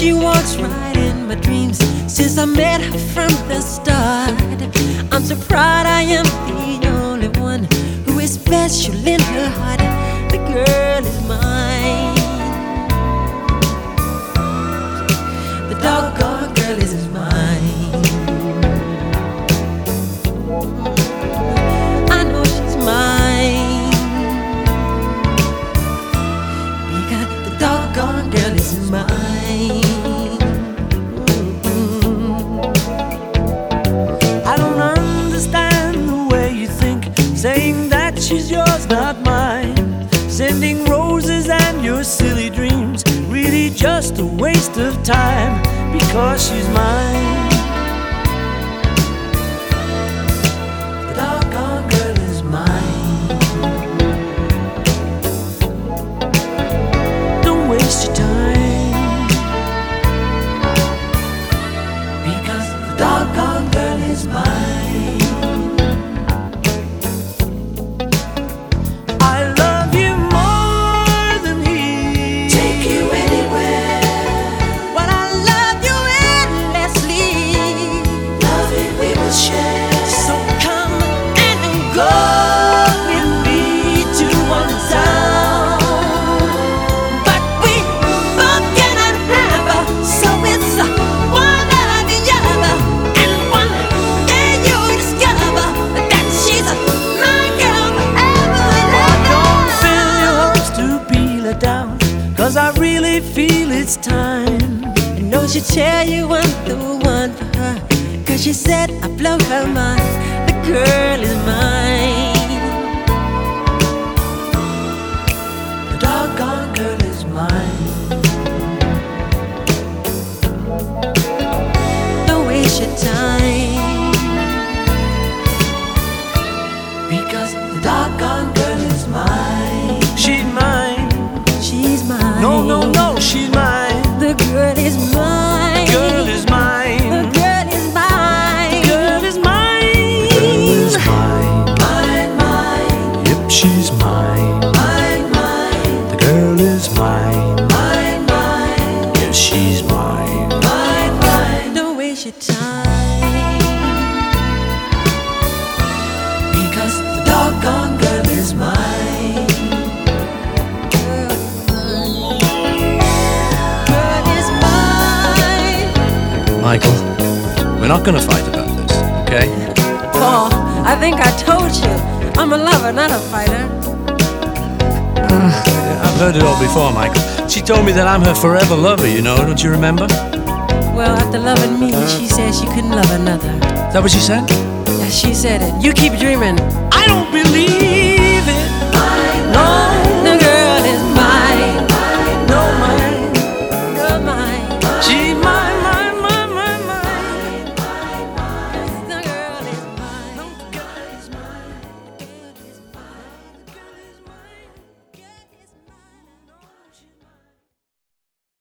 she walks right in my dreams since I met her from the start. I'm so proud I am the only one who is special in her heart. The girl is mine. The doggone girl is mine. I know she's mine because the doggone girl is mine. I don't understand the way you think, saying that she's yours, not mine. Sending roses and your silly dreams, really just a waste of time, because she's mine. The doggone girl is mine. Don't waste your time, because the doggone girl is mine. I love you more than he. Take you anywhere. But I love you endlessly. Love it we will share. So come and go with me to one town. But we both cannot have her, so it's one or the other. And one day you'll discover that she's my girl forever and Don't fill ever. your hopes to be let down, 'cause I really feel it's time. I know she'll tell you I'm the one for her, 'cause she said I blow her mind. The girl is mine. The doggone girl is mine. Don't waste your time, Because the doggone girl is mine. She's mine. she's mine. No, no, no, she's mine. The girl is mine. Girl is The mine. girl is mine. Girl is mine. Girl is mine. Mine, mine, Yep, she's mine. mine, mine, The girl is mine. mine, mine, Yes, she's mine. mine, mine. Don't waste your time, Because the doggone girl is mine. girl is mine. Michael, we're not gonna fight about this, okay? Paul, I think I told you, I'm a lover, not a fighter. I've heard it all before, Michael. She told me that I'm her forever lover, you know, don't you remember? Well, after loving me, she said she couldn't love another. Is that what she said? Yeah, she said it. You keep dreaming. I don't believe